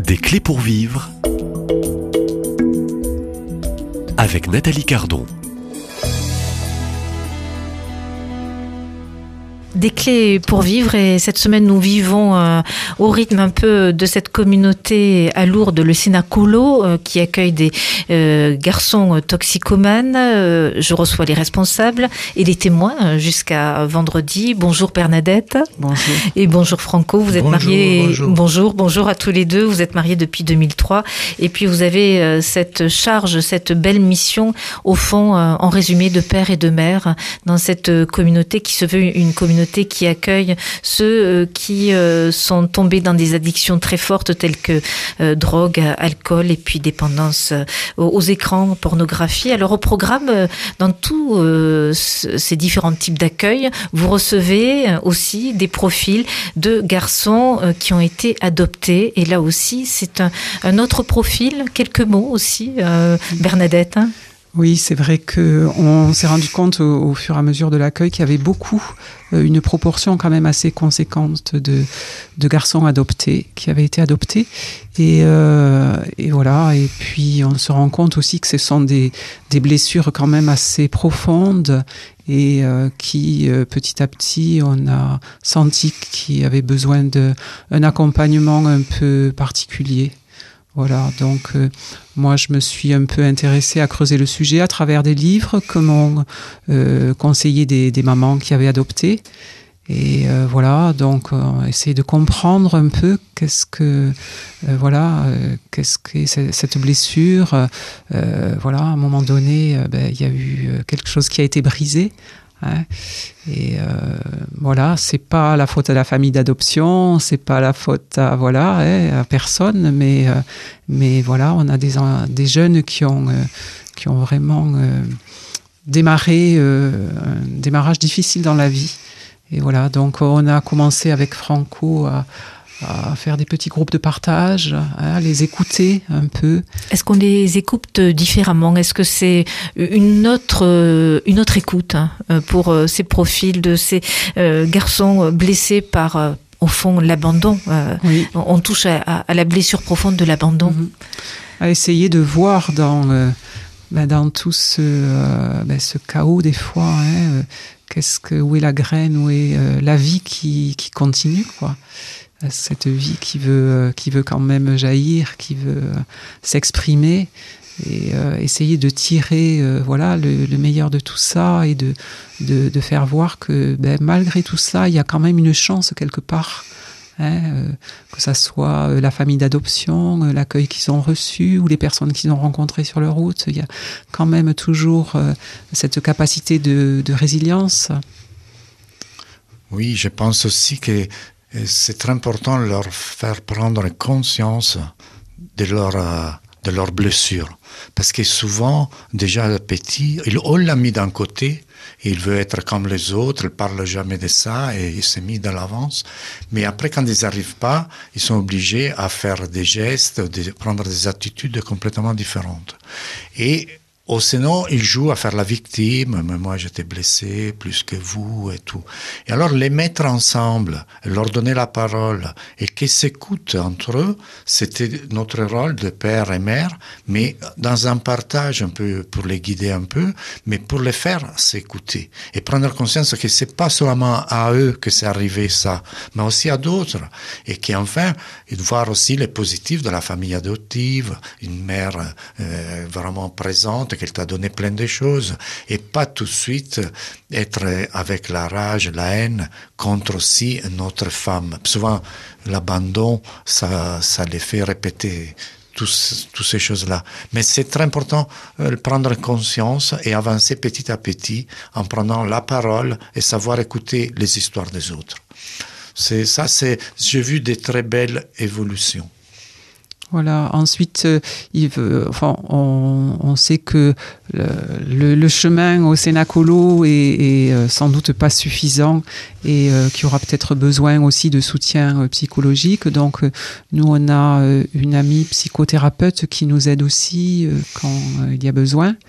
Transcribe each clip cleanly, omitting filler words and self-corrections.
Des clés pour vivre avec Nathalie Cardon. Des clés pour vivre, et cette semaine nous vivons au rythme un peu de cette communauté à Lourdes, le Sénacolo, qui accueille des garçons toxicomanes. Je reçois les responsables et les témoins jusqu'à vendredi. Bonjour Bernadette. Bonjour. Et bonjour Franco, vous êtes mariés. Bonjour à tous les deux, vous êtes mariés depuis 2003 et puis vous avez cette charge, cette belle mission au fond, en résumé, de père et de mère dans cette communauté qui se veut une communauté qui accueille ceux qui sont tombés dans des addictions très fortes telles que drogue, alcool et puis dépendance aux écrans, pornographie. Alors au programme, dans tous ces différents types d'accueil, vous recevez aussi des profils de garçons qui ont été adoptés. Et là aussi, c'est un autre profil. Quelques mots aussi, Bernadette. Oui, c'est vrai qu'on s'est rendu compte au fur et à mesure de l'accueil qu'il y avait une proportion quand même assez conséquente de garçons adoptés, qui avaient été adoptés. Et voilà. Et puis on se rend compte aussi que ce sont des blessures quand même assez profondes et qui, petit à petit, on a senti qu'il y avait besoin d'un accompagnement un peu particulier. Voilà, donc moi je me suis un peu intéressée à creuser le sujet à travers des livres que m'ont conseillé des mamans qui avaient adopté. Et voilà, donc essayer de comprendre un peu qu'est-ce qu'est cette blessure. Voilà, à un moment donné, il y a eu quelque chose qui a été brisé. Hein, et voilà, c'est pas la faute à la famille d'adoption, c'est pas la faute à personne, mais voilà, on a des jeunes qui ont vraiment démarré un démarrage difficile dans la vie. Et voilà, donc on a commencé avec Franco à faire des petits groupes de partage, à les écouter un peu. Est-ce qu'on les écoute différemment ? Est-ce que c'est une autre écoute pour ces profils de ces garçons blessés par, au fond, l'abandon ? Oui. On touche à la blessure profonde de l'abandon. À essayer de voir dans tout ce chaos des fois, où est la graine, où est la vie qui continue, quoi. Cette vie qui veut quand même jaillir, qui veut s'exprimer, et essayer de tirer le meilleur de tout ça et de faire voir que malgré tout ça, il y a quand même une chance quelque part. Que ça soit la famille d'adoption, l'accueil qu'ils ont reçu ou les personnes qu'ils ont rencontrées sur leur route, il y a quand même toujours cette capacité de résilience. Oui, je pense aussi que c'est très important de leur faire prendre conscience de leur blessure. Parce que souvent, déjà petit, on l'a mis d'un côté, il veut être comme les autres, il ne parle jamais de ça et il s'est mis de l'avance. Mais après, quand ils n'arrivent pas, ils sont obligés à faire des gestes, de prendre des attitudes complètement différentes. Ou sinon, ils jouent à faire la victime, mais moi j'étais blessé plus que vous et tout. Et alors les mettre ensemble, leur donner la parole et qu'ils s'écoutent entre eux, c'était notre rôle de père et mère, mais dans un partage un peu pour les guider un peu, mais pour les faire s'écouter et prendre conscience que c'est pas seulement à eux que c'est arrivé ça, mais aussi à d'autres. Et qu'enfin, de voir aussi les positifs de la famille adoptive, une mère vraiment présente, qu'elle t'a donné plein de choses, et pas tout de suite être avec la rage, la haine contre aussi notre femme. Souvent, l'abandon, ça les fait répéter toutes ces choses-là. Mais c'est très important de prendre conscience et avancer petit à petit en prenant la parole et savoir écouter les histoires des autres. J'ai vu des très belles évolutions. Voilà. Ensuite, on sait que le chemin au Sénacolo est sans doute pas suffisant et qu'il y aura peut-être besoin aussi de soutien psychologique. Donc, nous, on a une amie psychothérapeute qui nous aide aussi quand il y a besoin.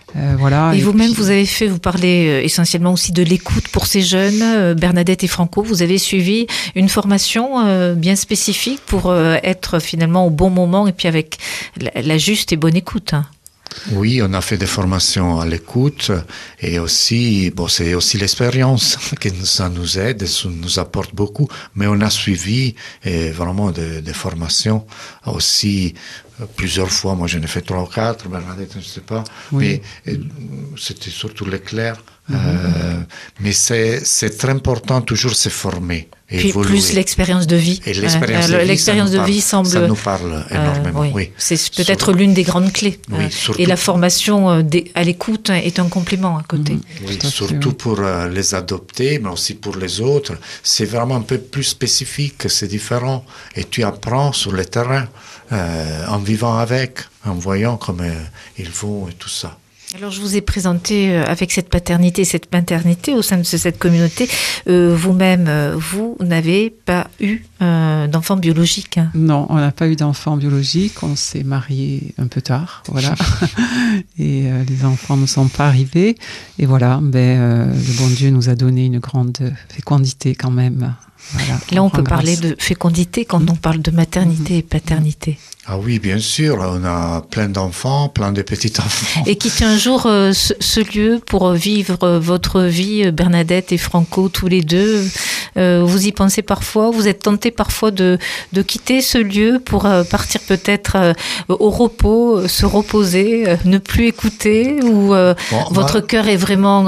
Voilà. Et vous-même, vous parlez essentiellement aussi de l'écoute pour ces jeunes. Bernadette et Franco, vous avez suivi une formation bien spécifique pour être finalement au bon moment et puis avec la juste et bonne écoute. Oui, on a fait des formations à l'écoute et aussi, c'est aussi l'expérience qui ça nous aide, ça nous apporte beaucoup, mais on a suivi vraiment des formations aussi plusieurs fois. Moi, j'en ai fait 3 ou 4, Bernadette, je ne sais pas, mais c'était surtout l'éclair. Mais c'est très important toujours se former. Et puis évoluer. Plus l'expérience de vie. Et l'expérience de vie semble... Ça nous parle énormément, oui. C'est peut-être l'une des grandes clés. Surtout, et la formation à l'écoute est un complément à côté. Oui, surtout pour les adoptés, mais aussi pour les autres. C'est vraiment un peu plus spécifique, c'est différent. Et tu apprends sur le terrain, en vivant avec, en voyant comment ils vont et tout ça. Alors, je vous ai présenté avec cette paternité, cette maternité au sein de cette communauté. Vous-même, vous n'avez pas eu d'enfant biologique. Non, on n'a pas eu d'enfant biologique. On s'est mariés un peu tard, voilà. Et les enfants ne sont pas arrivés. Et voilà, le bon Dieu nous a donné une grande fécondité quand même. Voilà, là, on peut parler de fécondité quand on parle de maternité et paternité. Ah oui, bien sûr, on a plein d'enfants, plein de petits-enfants. Et quitter un jour ce lieu pour vivre votre vie, Bernadette et Franco, tous les deux. Vous y pensez parfois, vous êtes tentés parfois de quitter ce lieu pour partir peut-être au repos, se reposer, ne plus écouter, ou votre cœur est vraiment...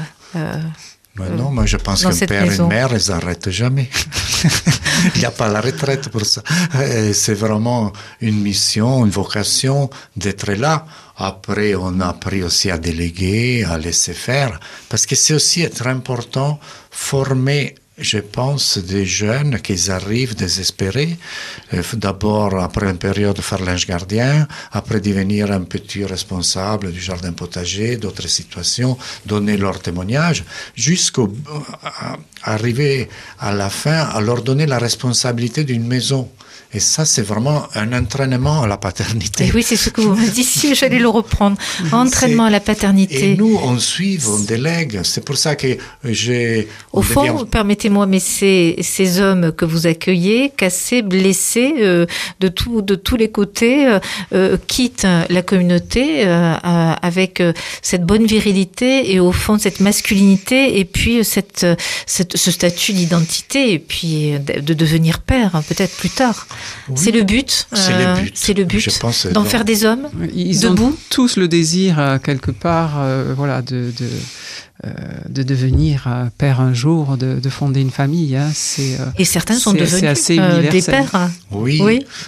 non, moi je pense qu'un père et une mère, ils n'arrêtent jamais. Il n'y a pas la retraite pour ça. C'est vraiment une mission, une vocation d'être là. Après, on a appris aussi à déléguer, à laisser faire. Parce que c'est aussi très important, former, je pense, des jeunes qui arrivent désespérés. D'abord, après une période, faire l'ange gardien, après devenir un petit responsable du jardin potager, d'autres situations, donner leur témoignage, jusqu'à arriver à la fin, à leur donner la responsabilité d'une maison. Et ça, c'est vraiment un entraînement à la paternité. Et oui, c'est ce que vous me disiez, j'allais le reprendre. Entraînement à la paternité. Et nous, on suit, on délègue. C'est pour ça que Au fond, permettez-moi, mais ces hommes que vous accueillez, cassés, blessés, de tous les côtés, quittent la communauté avec cette bonne virilité et au fond cette masculinité et puis ce statut d'identité et puis de devenir père, peut-être plus tard. Oui. C'est le but. C'est le but. Je pense d'en faire des hommes Ils debout. Ont tous le désir quelque part, de devenir père un jour, de fonder une famille. Hein. Et certains sont devenus des pères. Oui.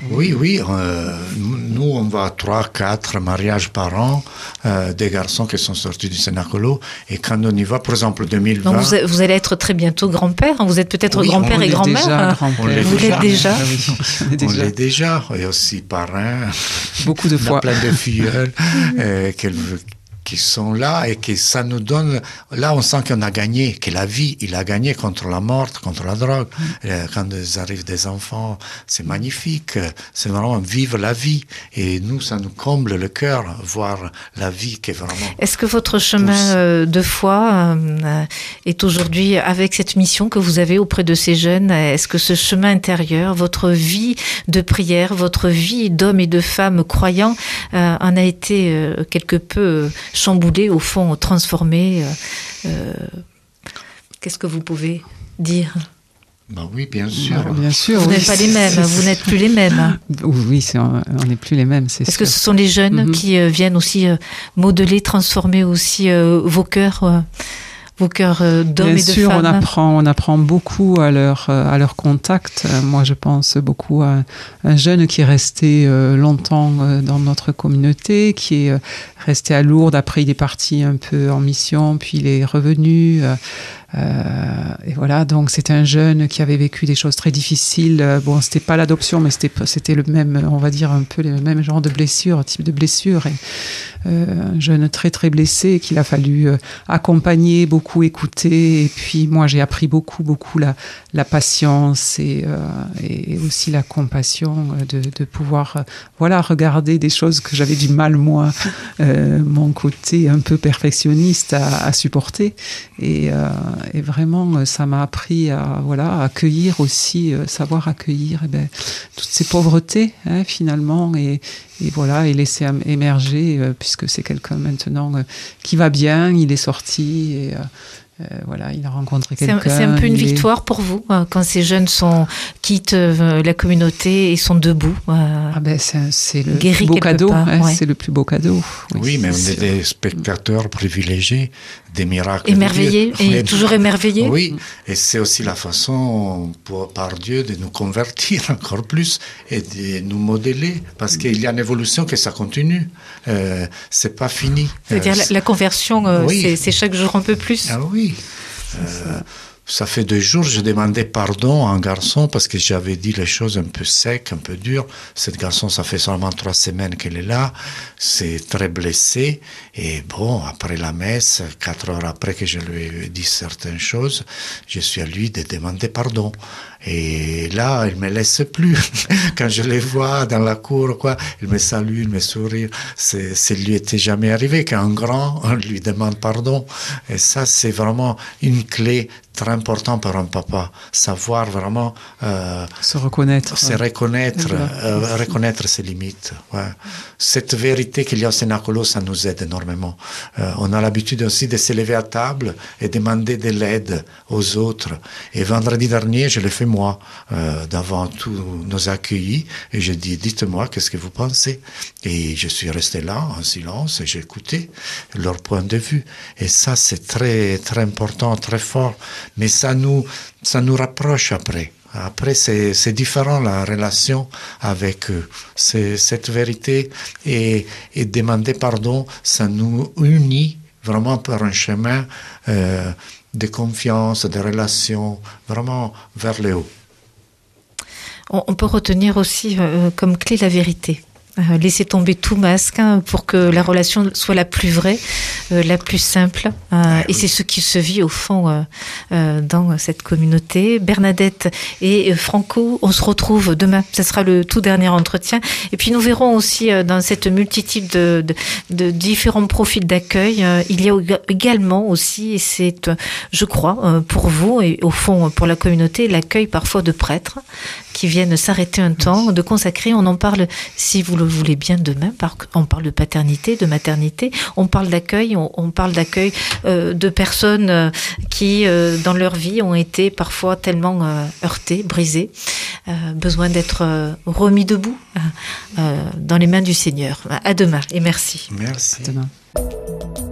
Nous, on va 3-4 mariages par an, des garçons qui sont sortis du Sénacolo. Et quand on y va, par exemple, 2020... Donc vous allez être très bientôt grand-père. Vous êtes peut-être grand-père et grand-mère. On l'est déjà. On l'est déjà. Et aussi parrain. Beaucoup de fois. On a plein de filleuls qui sont là et que ça nous donne... Là, on sent qu'on a gagné, que la vie, il a gagné contre la mort, contre la drogue. Quand arrivent des enfants, c'est magnifique. C'est vraiment vivre la vie. Et nous, ça nous comble le cœur, voir la vie qui est vraiment... Est-ce que votre chemin de foi est aujourd'hui, avec cette mission que vous avez auprès de ces jeunes, est-ce que ce chemin intérieur, votre vie de prière, votre vie d'homme et de femme croyants en a été quelque peu chamboulé, au fond, transformé? Qu'est-ce que vous pouvez dire? Oui, bien sûr. Bien sûr. Vous n'êtes pas les mêmes, vous n'êtes plus les mêmes. Oui, on n'est plus les mêmes, c'est sûr. Est-ce que ce sont les jeunes qui viennent aussi modeler, transformer aussi vos cœurs d'hommes et de femmes? Bien sûr, on apprend beaucoup à leur contact. Moi, je pense beaucoup à un jeune qui est resté longtemps dans notre communauté, qui est resté à Lourdes. Après, il est parti un peu en mission, puis il est revenu. Et voilà, donc c'est un jeune qui avait vécu des choses très difficiles. Bon, c'était pas l'adoption, mais c'était le même, on va dire un peu le même genre de blessure, type de blessure. Et un jeune très très blessé qu'il a fallu accompagner beaucoup beaucoup écouté. Et puis moi, j'ai appris beaucoup la patience et aussi la compassion de pouvoir regarder des choses que j'avais du mal, moi, mon côté un peu perfectionniste à supporter. Et vraiment, ça m'a appris à accueillir aussi, savoir accueillir toutes ces pauvretés, finalement, et laisser émerger, puisque c'est quelqu'un maintenant qui va bien, il est sorti et il a rencontré quelqu'un. C'est un peu une victoire pour vous quand ces jeunes quittent la communauté et sont debout. C'est le plus beau cadeau. C'est le plus beau cadeau. Oui, mais on est des spectateurs privilégiés des miracles. Émerveillés, et toujours émerveillés. Oui, et c'est aussi la façon par Dieu de nous convertir encore plus et de nous modeler, parce qu'il y a une évolution que ça continue. C'est pas fini. C'est-à-dire la conversion, c'est chaque jour un peu plus. Ah oui. Ça fait 2 jours, je demandais pardon à un garçon parce que j'avais dit les choses un peu secs, un peu dures. Cet garçon, ça fait seulement 3 semaines qu'il est là. C'est très blessé. Et bon, après la messe, 4 heures après que je lui ai dit certaines choses, je suis à lui de demander pardon. Et là, il me laisse plus. Quand je les vois dans la cour, il me salue, il me sourit. Ça lui était jamais arrivé qu'un grand lui demande pardon. Et ça, c'est vraiment une clé très importante pour un papa. Savoir vraiment se reconnaître. Reconnaître ses limites. Ouais. Cette vérité qu'il y a au Cénacolo, ça nous aide énormément. On a l'habitude aussi de se lever à table et demander de l'aide aux autres. Et vendredi dernier, je l'ai fait moi, devant tous nos accueillis, et j'ai dit, dites-moi, qu'est-ce que vous pensez? Et je suis resté là, en silence, et j'ai écouté leur point de vue. Et ça, c'est très, très important, très fort. Mais ça nous rapproche après. Après, c'est différent, la relation avec eux. C'est cette vérité et demander pardon, ça nous unit vraiment par un chemin de confiance, de relation, vraiment vers le haut. On peut retenir aussi comme clé la vérité. Laisser tomber tout masque pour que la relation soit la plus vraie, la plus simple. Et c'est ce qui se vit au fond dans cette communauté. Bernadette et Franco, on se retrouve demain. Ce sera le tout dernier entretien. Et puis nous verrons aussi dans cette multitude de différents profils d'accueil, il y a également aussi, et c'est, je crois, pour vous et au fond pour la communauté, l'accueil parfois de prêtres qui viennent s'arrêter un temps, de consacrer. On en parle, si vous le voulez bien, demain. On parle de paternité, de maternité. On parle d'accueil. On parle d'accueil de personnes qui, dans leur vie, ont été parfois tellement heurtées, brisées, besoin d'être remis debout dans les mains du Seigneur. À demain et merci. Merci. À demain.